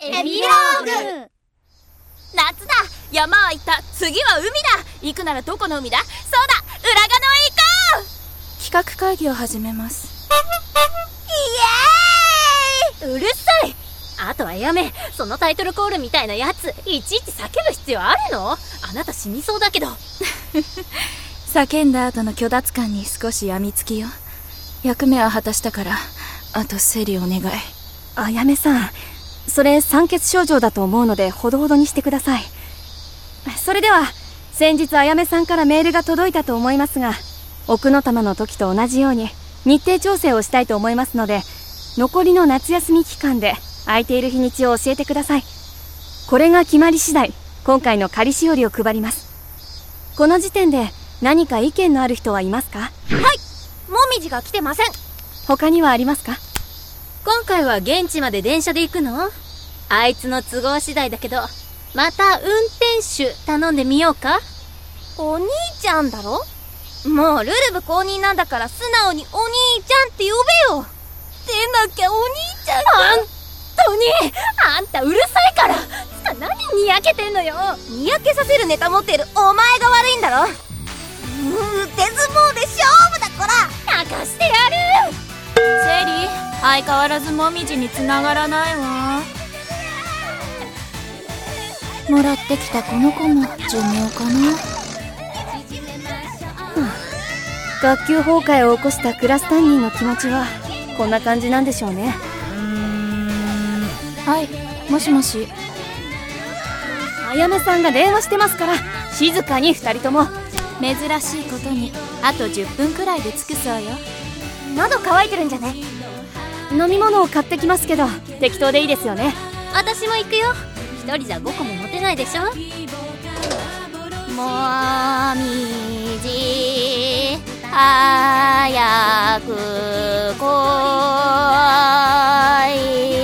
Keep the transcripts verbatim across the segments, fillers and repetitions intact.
エピローグ。 夏だ、山は行った、次は海だ。行くならどこの海だ？そうだ、浦賀野へ行こう。 企画会議を始めます。 イエーイ。うるさい。あとはやめ。そのタイトルコールみたいなやついちいち叫ぶ必要あるの？あなた死にそうだけど。 叫んだ後の虚脱感に少し病みつきよ。役目は果たしたから、あと整理お願い。 あやめさん、それ酸欠症状だと思うのでほどほどにしてください。それでは先日あやめさんからメールが届いたと思いますが、奥の玉の時と同じように日程調整をしたいと思いますので、残りの夏休み期間で空いている日にちを教えてください。これが決まり次第、今回の仮しおりを配ります。この時点で何か意見のある人はいますか？ はい、もみじが来てません。 他にはありますか？ 今回は現地まで電車で行くの？あいつの都合次第だけど、また運転手頼んでみようか？ お兄ちゃんだろ？もうルルブ公認なんだから素直にお兄ちゃんって呼べよ。でなきゃお兄ちゃんが。 本当にあんたうるさいから。つか何にやけてんのよ。 にやけさせるネタ持ってるお前が悪いんだろ。うーん、手相撲で勝負だこら。 泣かしてやる。 セリ、相変わらずもみじに繋がらないわ。 もらってきたこの子も寿命かな。 学級崩壊を起こしたクラス担任の気持ちはこんな感じなんでしょうね。 うーん、はい、もしもし。 あやめさんが電話してますから静かに二人とも。 珍しいことにあとじゅっぷんくらいで着くそうよ。 喉乾いてるんじゃね？ 飲み物を買ってきますけど適当でいいですよね。 私も行くよ。一人じゃごこも持てないでしょ。 もみじ早く来い。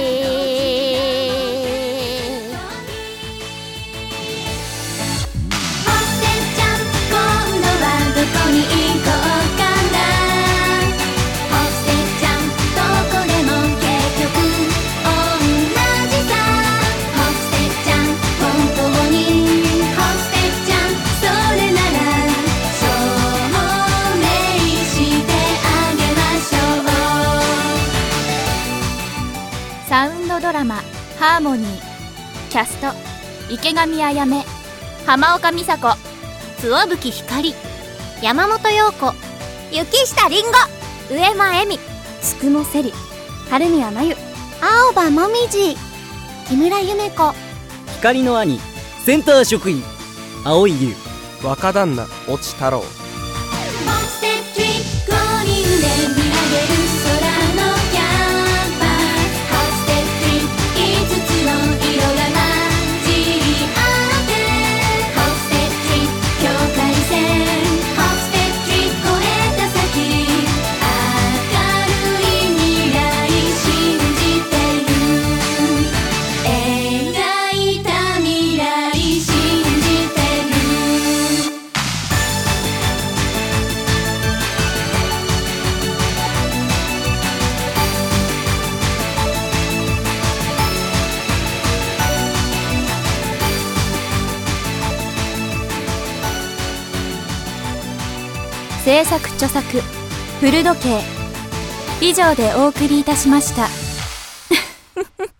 サウンドドラマ「ハーモニー」。キャスト池上綾芽、浜岡美佐子、 津吹ひかり、山本陽子、 雪下りんご、 上間恵美、 つくもせり、春宮真由、 青葉もみじ、木村夢子、 光の兄センター職員青井優、 若旦那越智太郎。 制作著作古時計。以上でお送りいたしました。